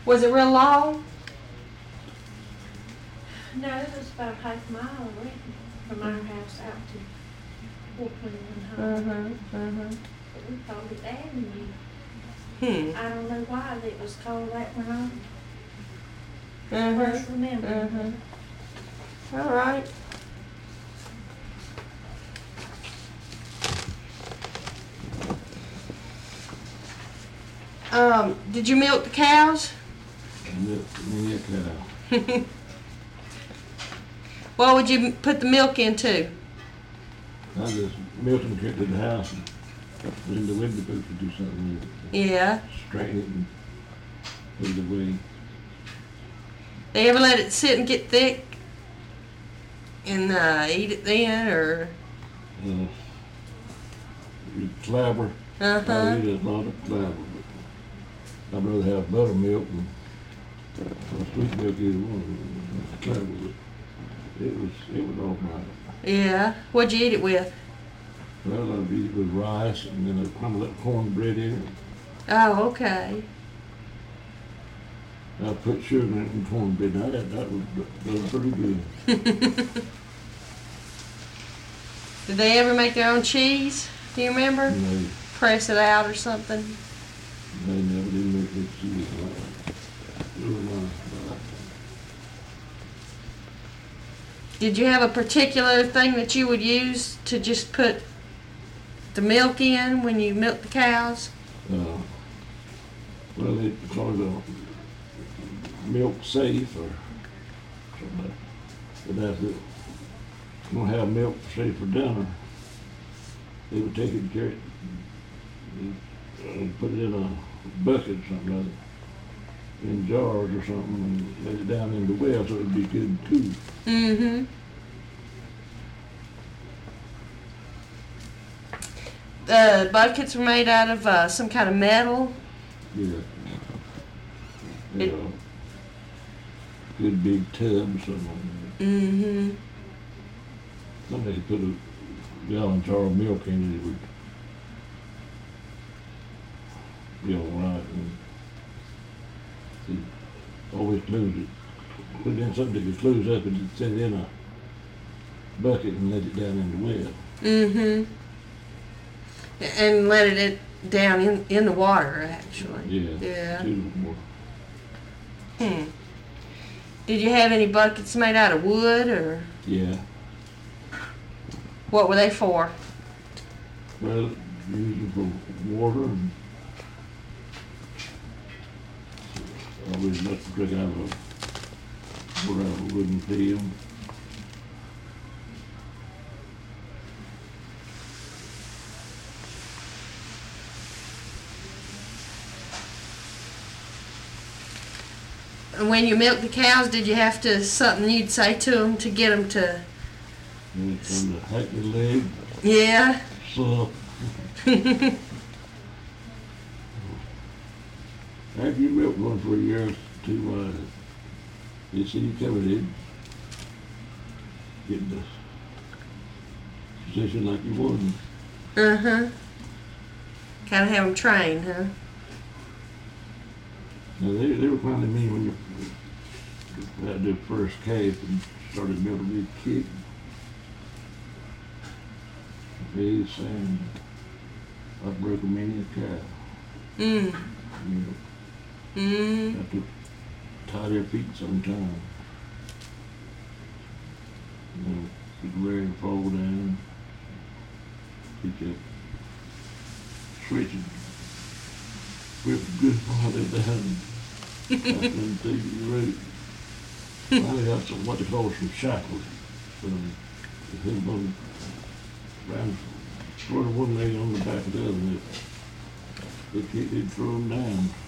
Was it real long? No, it was about half a mile away from our house out to Fort Clinton High. But we called it Avenue. I don't know why it was called that when I first remember. All right. Did you milk the cows? Milk cow. What would you put the milk into? I just milked them, carried to the house, and put in the window booth to do something with it. Yeah. Straighten it and put it away. They ever let it sit and get thick and eat it then, or? Clabber. I eat a lot of clabber, but I'd rather have buttermilk and sweet milk either one. Clabber, it was all right. Yeah. What'd you eat it with? Well, I'd eat it with rice and then I'd crumble that cornbread in it. Oh, okay. I put sugar in it and cornbread. That was pretty good. Did they ever make their own cheese? Do you remember? No, Press it out or something? they never did make that cheese like that. It was nice. Did you have a particular thing that you would use to just put the milk in when you milk the cows? Well, they call it a milk safe or something like that. But that's it. Gonna have milk, say, for dinner. They would take it and carry it and put it in a bucket or something like that, in jars or something, and let it down in the well so it'd be good and cool. The buckets were made out of some kind of metal. Yeah. Yeah. Good big tub or something. Somebody could put a gallon jar of milk in it, it would be all right. And always close it. Put it in something that could close up and set it in a bucket and let it down in the well. And let it down in the water, actually. Yeah. Did you have any buckets made out of wood, or? Yeah. What were they for? Well, usually for water and I always let to drink out of a wooden pail. And when you milked the cows, did you have to, something you'd say to them to get them to? And it's on the hackney leg. Yeah. So, after you milk one for a year or two, you see you covered it, get the position like you wanted. Kind of have them trained, huh? Now they were kind of mean when you had their first calf and started milking a kid. They saying I broke many a cow. You know, have to tie their feet sometime. You know, could wear and fall down. Keep that switching. Whip good while they're down. And take the road. Finally got some what they call some shackles. So they hit them around sort of one leg on the back of the other. They'd throw them down.